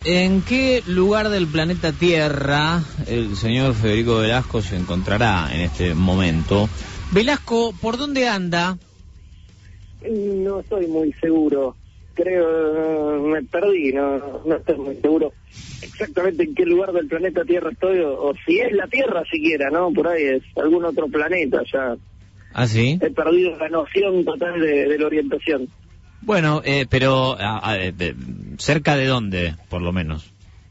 ¿En qué lugar del planeta Tierra el señor Federico Velasco se encontrará en este momento? Velasco, ¿por dónde anda? No estoy muy seguro. Creo, me perdí, no estoy muy seguro exactamente en qué lugar del planeta Tierra estoy, o si es la Tierra siquiera, ¿no? Por ahí es algún otro planeta ya. ¿Ah, sí? He perdido la noción total de la orientación. Bueno, pero ¿cerca de dónde, por lo menos?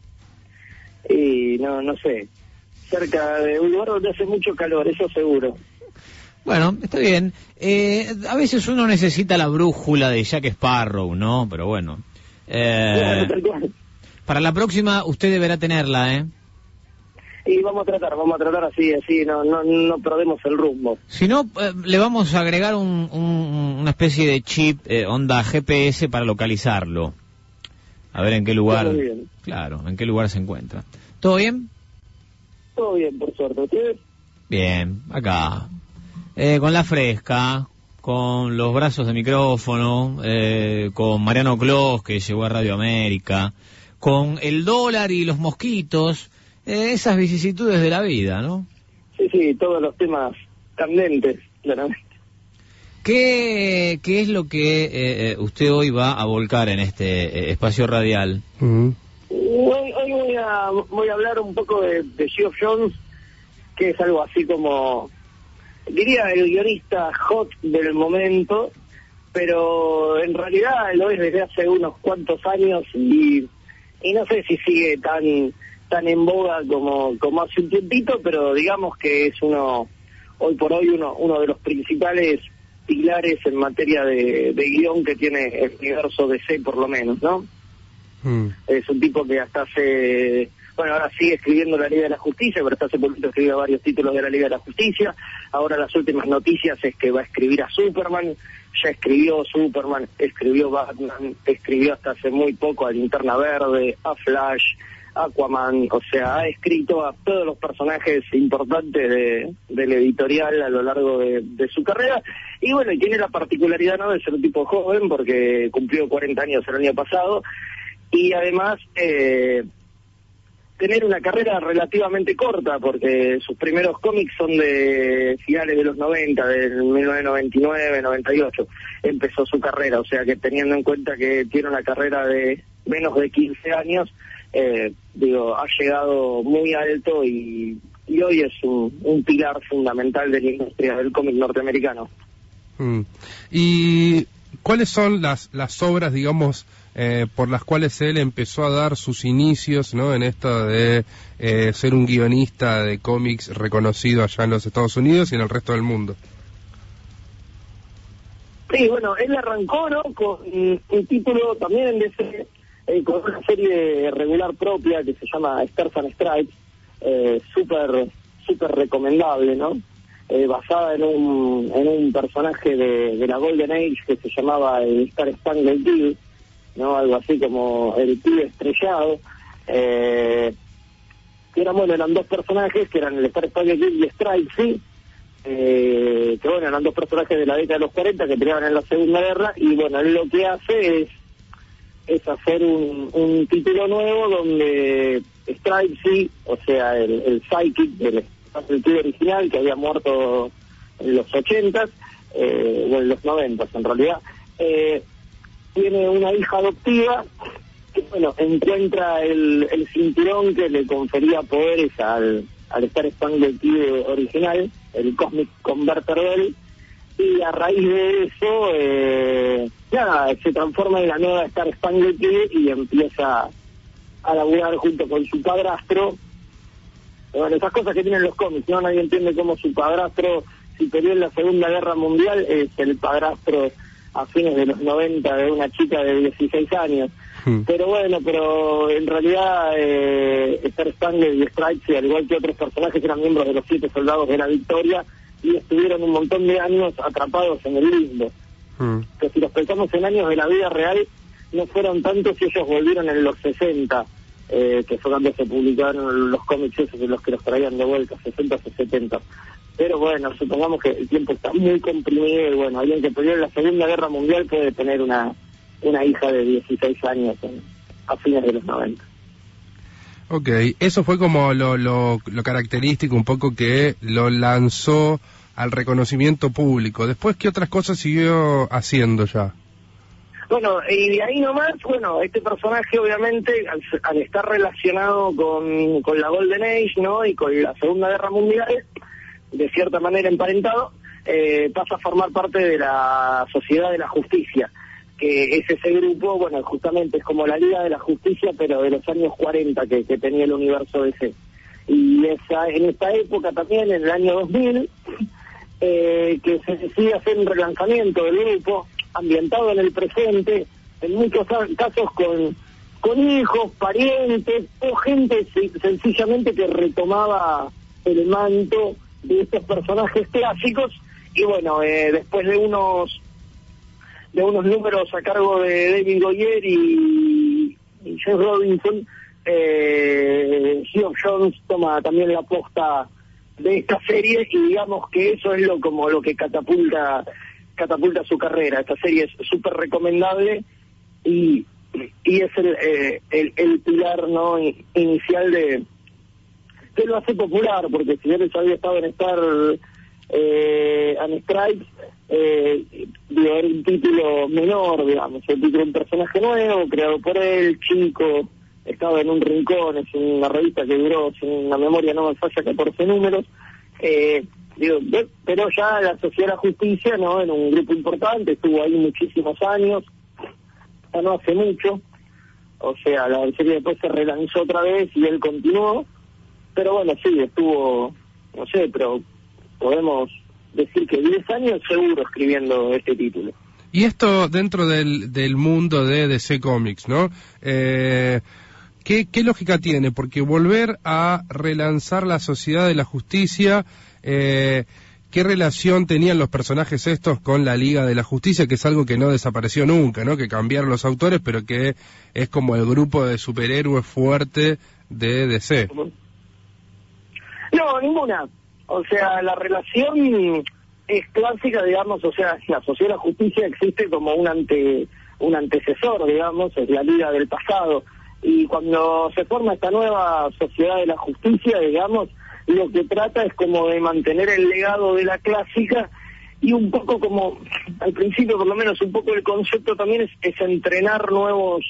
Y no sé, cerca de un lugar donde hace mucho calor, eso seguro. Bueno, está bien. A veces uno necesita la brújula de Jack Sparrow, ¿no? Pero bueno. Bueno, tal cual. Para la próxima usted deberá tenerla, ¿eh? Y vamos a tratar así, no perdemos el rumbo. Si no, le vamos a agregar una especie de chip, onda GPS para localizarlo. A ver en qué lugar. Todo bien. Claro, en qué lugar se encuentra. ¿Todo bien? Todo bien, por suerte. ¿Ustedes? Bien, acá. Con la fresca, con los brazos de micrófono, con Mariano Clos, que llegó a Radio América, con el dólar y los mosquitos, esas vicisitudes de la vida, ¿no? Sí, todos los temas candentes, claramente. ¿Qué es lo que usted hoy va a volcar en este espacio radial? Hoy voy a hablar un poco de Geoff Johns, que es algo así como, diría, el guionista hot del momento, pero en realidad lo es desde hace unos cuantos años y no sé si sigue tan en boga como hace un tiempito, pero digamos que es hoy por hoy uno de los principales pilares en materia de guión que tiene el universo DC, por lo menos, ¿no? Es un tipo que hasta ahora sigue escribiendo la Liga de la Justicia, pero hasta hace poquito escribió varios títulos de la Liga de la Justicia. Ahora las últimas noticias es que va a escribir a Superman, ya escribió Superman, escribió Batman, escribió hasta hace muy poco a Linterna Verde, a Flash, Aquaman, o sea, ha escrito a todos los personajes importantes del editorial a lo largo de su carrera, y bueno, y tiene la particularidad, ¿no?, de ser un tipo joven, porque cumplió 40 años el año pasado, y además tener una carrera relativamente corta, porque sus primeros cómics son de finales de los 90, del 1999, 98, empezó su carrera, o sea que teniendo en cuenta que tiene una carrera de menos de 15 años, ha llegado muy alto y hoy es un pilar fundamental de la industria del cómic norteamericano. ¿Y cuáles son las obras, digamos, por las cuales él empezó a dar sus inicios, ¿no?, en esto de ser un guionista de cómics reconocido allá en los Estados Unidos y en el resto del mundo? Sí, bueno, él arrancó, ¿no?, con un título también en DC, con una serie regular propia que se llama Stars and Stripes, súper recomendable, ¿no? Basada en un personaje de la Golden Age que se llamaba el Star Spangled Kid, ¿no? Algo así como el pibe estrellado, que eran dos personajes que eran el Star Spangled Kid y Stripesy, que bueno, eran dos personajes de la década de los 40 que peleaban en la Segunda Guerra, y bueno, él lo que hace es hacer un título nuevo donde Stripesy, o sea, el Psychic del tío original que había muerto en los 80s, o en los 90s en realidad, tiene una hija adoptiva que, bueno, encuentra el cinturón que le confería poderes al Star Spangled Kid original, el Cosmic Converter Bell, y a raíz de eso se transforma en la nueva Star Spangled Kid y empieza a laburar junto con su padrastro. Bueno, esas cosas que tienen los cómics, ¿no? Nadie entiende cómo su padrastro, si peleó en la Segunda Guerra Mundial, es el padrastro a fines de los 90 de una chica de 16 años. Pero bueno, en realidad Star Spangled y Stripes, al igual que otros personajes, eran miembros de los 7 soldados de la Victoria y estuvieron un montón de años atrapados en el limbo. Que si los pensamos en años de la vida real, no fueron tantos y ellos volvieron en los 60, que fue cuando se publicaron los cómics esos de los que los traían de vuelta, 60 o 70. Pero bueno, supongamos que el tiempo está muy comprimido y bueno, alguien que peleó en la Segunda Guerra Mundial puede tener una hija de 16 años a fines de los 90. Ok, eso fue como lo característico un poco que lo lanzó al reconocimiento público. Después, ¿qué otras cosas siguió haciendo ya? Bueno, y de ahí nomás, bueno, este personaje obviamente, al estar relacionado con la Golden Age, ¿no? Y con la Segunda Guerra Mundial, de cierta manera emparentado, pasa a formar parte de la Sociedad de la Justicia, que es ese grupo, bueno, justamente es como la Liga de la Justicia, pero de los años 40 que tenía el universo DC. Y en esta época también, en el año 2000, que se decide hacer un relanzamiento del grupo, ambientado en el presente, en muchos casos con hijos, parientes, o gente sencillamente que retomaba el manto de estos personajes clásicos. Y bueno, después de unos números a cargo de David Goyer y Jeff Robinson, Geoff Johns toma también la posta de esta serie, y digamos que eso es lo que catapulta su carrera. Esta serie es súper recomendable y es el pilar, ¿no?, inicial que lo hace popular, porque si él había estado en Star and Stripes, era un título menor, digamos, el título de un personaje nuevo, creado por él, chico, estaba en un rincón, es una revista que duró, sin la memoria no me falla, 14 números, pero ya la Sociedad de la Justicia, ¿no?, en un grupo importante, estuvo ahí muchísimos años, ya no hace mucho, o sea, la serie después se relanzó otra vez y él continuó, pero bueno, sí, estuvo, no sé, pero podemos decir que 10 años seguro escribiendo este título. Y esto dentro del mundo de DC Comics, ¿no? ¿Qué lógica tiene? Porque volver a relanzar la Sociedad de la Justicia, ¿qué relación tenían los personajes estos con la Liga de la Justicia? Que es algo que no desapareció nunca, ¿no? Que cambiaron los autores, pero que es como el grupo de superhéroes fuerte de DC. No, ninguna. O sea, la relación es clásica, digamos, o sea, la Sociedad de la Justicia existe como un antecesor, digamos, es la Liga del pasado. Y cuando se forma esta nueva Sociedad de la Justicia, digamos, lo que trata es como de mantener el legado de la clásica, y un poco como, al principio por lo menos, un poco el concepto también es entrenar nuevos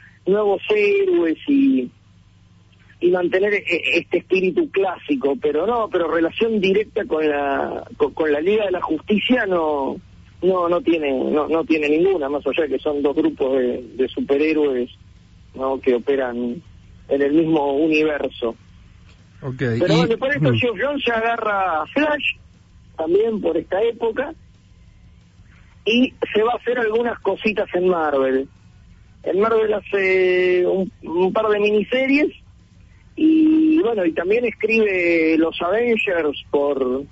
héroes y mantener este espíritu clásico, pero relación directa con la Liga de la Justicia no tiene ninguna, más allá de que son dos grupos de superhéroes, ¿no?, que operan en el mismo universo. Okay. Pero bueno, por esto Geoff Johns se agarra a Flash también por esta época, y se va a hacer algunas cositas en Marvel. En Marvel hace un par de miniseries, y bueno, y también escribe los Avengers por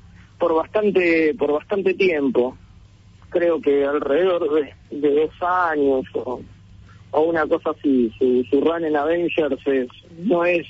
bastante tiempo, creo que alrededor de 2 años o una cosa así. Su run en Avengers no es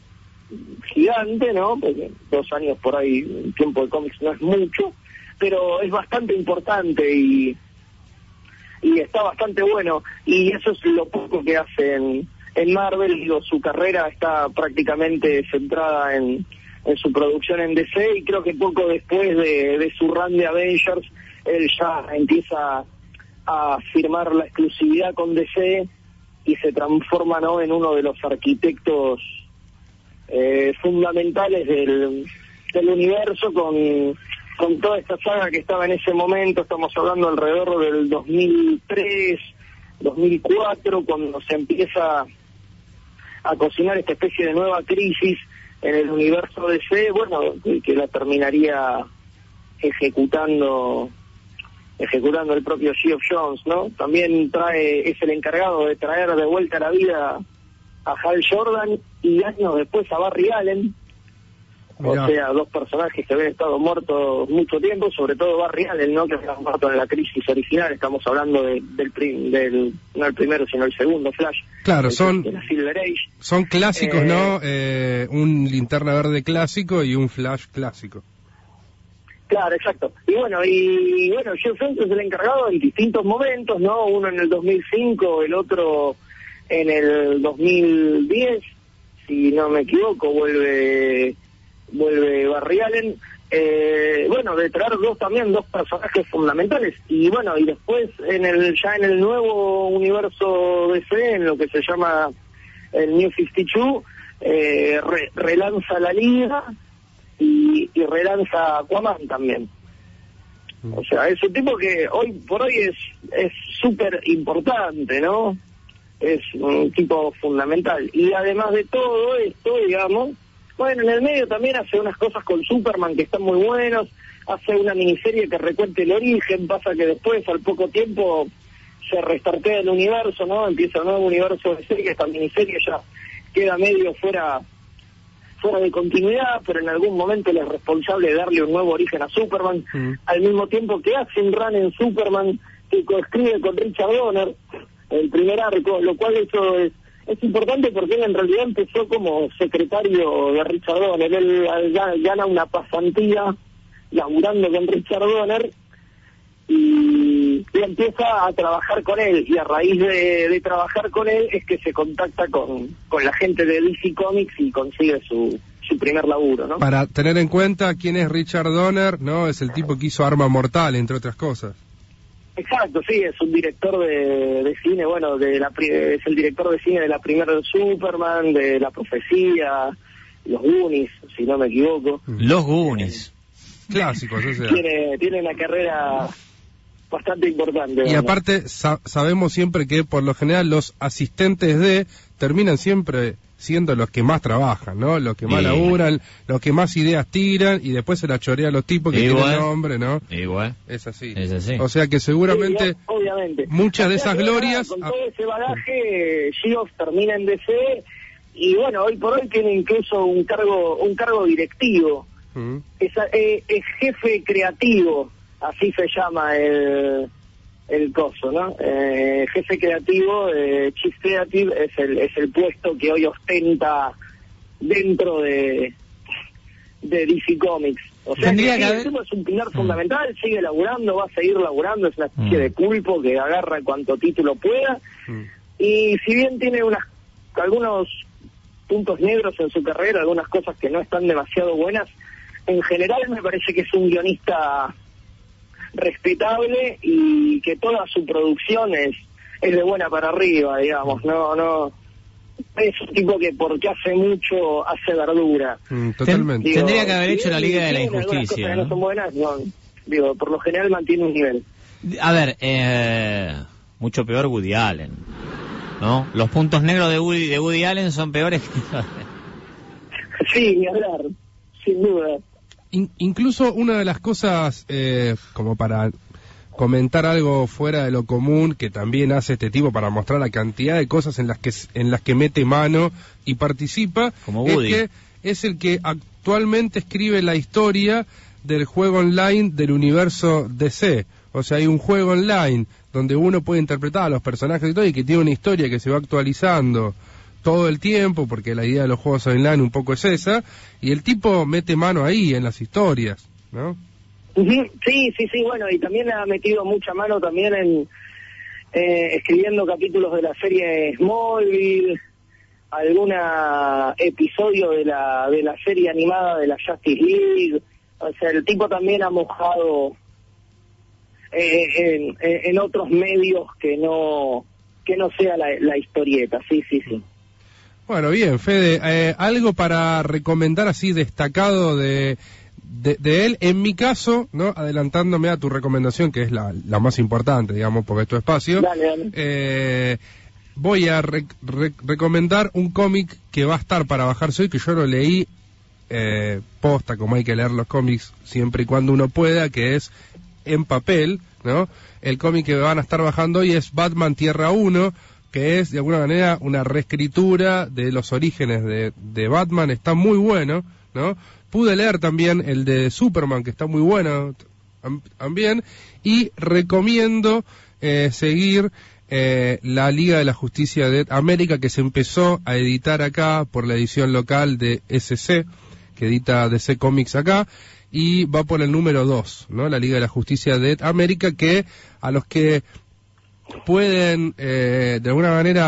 gigante, ¿no?, porque 2 años por ahí, el tiempo de cómics no es mucho, pero es bastante importante y está bastante bueno, y eso es lo poco que hace en Marvel. Digo, su carrera está prácticamente centrada en su producción en DC, y creo que poco después de su run de Avengers, él ya empieza a firmar la exclusividad con DC y se transforma, ¿no?, en uno de los arquitectos fundamentales del universo, con toda esta saga que estaba en ese momento. Estamos hablando alrededor del 2003, 2004, cuando se empieza a cocinar esta especie de nueva crisis en el universo DC, bueno, que la terminaría ejecutando el propio Geoff Johns, ¿no? También es el encargado de traer de vuelta a la vida a Hal Jordan, y años después a Barry Allen. Mirá. O sea, 2 personajes que habían estado muertos mucho tiempo, sobre todo Barry Allen, ¿no?, que habían muerto en la crisis original. Estamos hablando no el primero, sino el segundo Flash. Claro, son de la Silver Age. Son clásicos, ¿no? Un Linterna Verde clásico y un Flash clásico. Claro, exacto. Y bueno, Geoff Johns es el encargado en distintos momentos, ¿no? Uno en el 2005, el otro en el 2010, si no me equivoco, vuelve Barry Allen. De traer dos personajes fundamentales, y bueno, y después ya en el nuevo universo DC, en lo que se llama el New 52, relanza la Liga y relanza Aquaman también. O sea, es un tipo que hoy por hoy es súper importante, ¿no? Es un tipo fundamental. Y además de todo esto, digamos, bueno, en el medio también hace unas cosas con Superman que están muy buenos, hace una miniserie que recuente el origen, pasa que después, al poco tiempo, se restartea el universo, ¿no? Empieza un nuevo universo de serie, esta miniserie ya queda medio fuera de continuidad, pero en algún momento él es responsable de darle un nuevo origen a Superman, al mismo tiempo que hace un run en Superman que coescribe con Richard Donner el primer arco, lo cual eso es importante porque él en realidad empezó como secretario de Richard Donner. Él gana una pasantía laburando con Richard Donner y empieza a trabajar con él, y a raíz de trabajar con él es que se contacta con la gente de DC Comics y consigue su primer laburo, ¿no? Para tener en cuenta quién es Richard Donner, ¿no? Es el tipo que hizo Arma Mortal, entre otras cosas. Exacto, sí, es un director de cine, bueno, es el director de cine de la primera Superman, de La Profecía, Los Goonies, si no me equivoco. Los Goonies. Clásicos, o sea. Tiene una carrera bastante importante. Y aparte sabemos siempre que por lo general los asistentes terminan siempre siendo los que más trabajan, ¿no? Los que más laburan, los que más ideas tiran, y después se la chorean los tipos que tienen nombre, ¿no? Igual. Es así. Es así. O sea que seguramente obviamente muchas de esas glorias... Con todo ese bagaje, Geoff termina en DC, y bueno, hoy por hoy tiene incluso un cargo directivo. Es jefe creativo, así se llama el coso, ¿no? Jefe creativo, Chief Creative, es el puesto que hoy ostenta dentro de DC Comics. O sea, es un pilar fundamental, sigue laburando, va a seguir laburando, es una especie de pulpo que agarra cuanto título pueda, y si bien tiene algunos puntos negros en su carrera, algunas cosas que no están demasiado buenas, en general me parece que es un guionista respetable y que toda su producción es de buena para arriba, digamos, no es un tipo que porque hace mucho hace verdura. Totalmente. Tendría que haber hecho la Liga de la Injusticia, ¿no? Que no son buenas, por lo general mantiene un nivel. A ver, mucho peor Woody Allen, ¿no? Los puntos negros de Woody Allen son peores que... Sí, ni hablar, sin duda. Incluso una de las cosas, como para comentar algo fuera de lo común que también hace este tipo para mostrar la cantidad de cosas en las que mete mano y participa, como Woody, es que es el que actualmente escribe la historia del juego online del universo DC. O sea, hay un juego online donde uno puede interpretar a los personajes y todo, y que tiene una historia que se va actualizando todo el tiempo, porque la idea de los juegos online un poco es esa, y el tipo mete mano ahí en las historias, ¿no? Sí, bueno, y también ha metido mucha mano también en escribiendo capítulos de la serie Smallville, algún episodio de la serie animada de la Justice League. O sea, el tipo también ha mojado en otros medios que no sea la historieta, sí. Bueno, bien, Fede, algo para recomendar así destacado de él. En mi caso, ¿no? Adelantándome a tu recomendación, que es la más importante, digamos, porque es tu espacio. Dale. Voy a recomendar un cómic que va a estar para bajarse hoy, que yo lo leí posta, como hay que leer los cómics siempre y cuando uno pueda, que es en papel, ¿no? El cómic que van a estar bajando hoy es Batman Tierra 1, que es de alguna manera una reescritura de los orígenes de Batman. Está muy bueno, ¿no? Pude leer también el de Superman, que está muy bueno también, y recomiendo seguir la Liga de la Justicia de América, que se empezó a editar acá por la edición local de SC, que edita DC Comics acá, y va por el número 2, ¿no? La Liga de la Justicia de América, que a los que pueden de alguna manera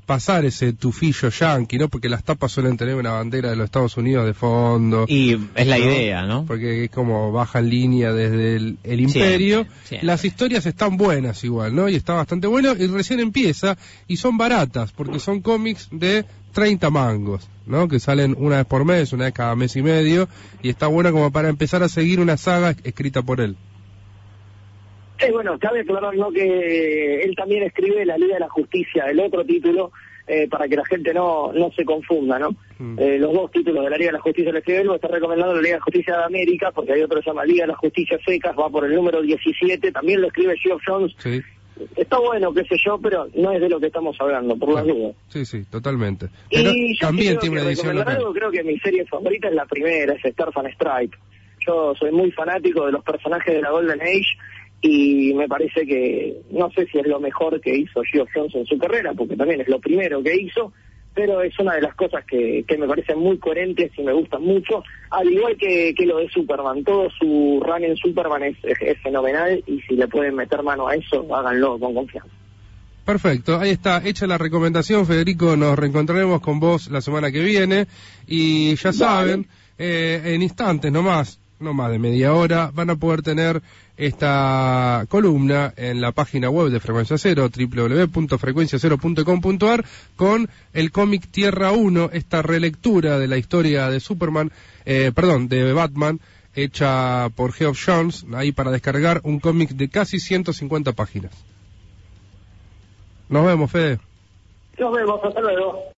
pasar ese tufillo yankee, ¿no? Porque las tapas suelen tener una bandera de los Estados Unidos de fondo. Y es la idea, ¿no? Porque es como baja en línea desde el imperio. Siempre. Las historias están buenas igual, ¿no? Y está bastante bueno, y recién empieza, y son baratas, porque son cómics de 30 mangos, ¿no? Que salen una vez por mes, una vez cada mes y medio, y está buena como para empezar a seguir una saga escrita por él. Bueno, cabe aclarar, ¿no?, que él también escribe La Liga de la Justicia, el otro título, para que la gente no se confunda, ¿no? Los dos títulos de La Liga de la Justicia lo escribe él, está recomendando La Liga de la Justicia de América, porque hay otro que se llama Liga de la Justicia Secas, va por el número 17, también lo escribe Geoff Johns. Sí. Está bueno, qué sé yo, pero no es de lo que estamos hablando, por las dudas. Sí, sí, totalmente. Pero y yo también sí tiene una edición local. algo, creo que mi serie favorita es la primera, es Stars and Stripes. Yo soy muy fanático de los personajes de la Golden Age, y me parece que, no sé si es lo mejor que hizo Geoff Johns en su carrera, porque también es lo primero que hizo, pero es una de las cosas que me parecen muy coherentes y me gustan mucho, al igual que lo de Superman. Todo su run en Superman es fenomenal, y si le pueden meter mano a eso, háganlo con confianza. Perfecto, ahí está, hecha la recomendación, Federico, nos reencontraremos con vos la semana que viene, y ya saben, en instantes nomás, no más de media hora, van a poder tener esta columna en la página web de Frecuencia Cero, www.frecuenciacero.com.ar, con el cómic Tierra 1, esta relectura de la historia de Superman, de Batman, hecha por Geoff Johns, ahí para descargar un cómic de casi 150 páginas. Nos vemos, Fede. Nos vemos, hasta luego.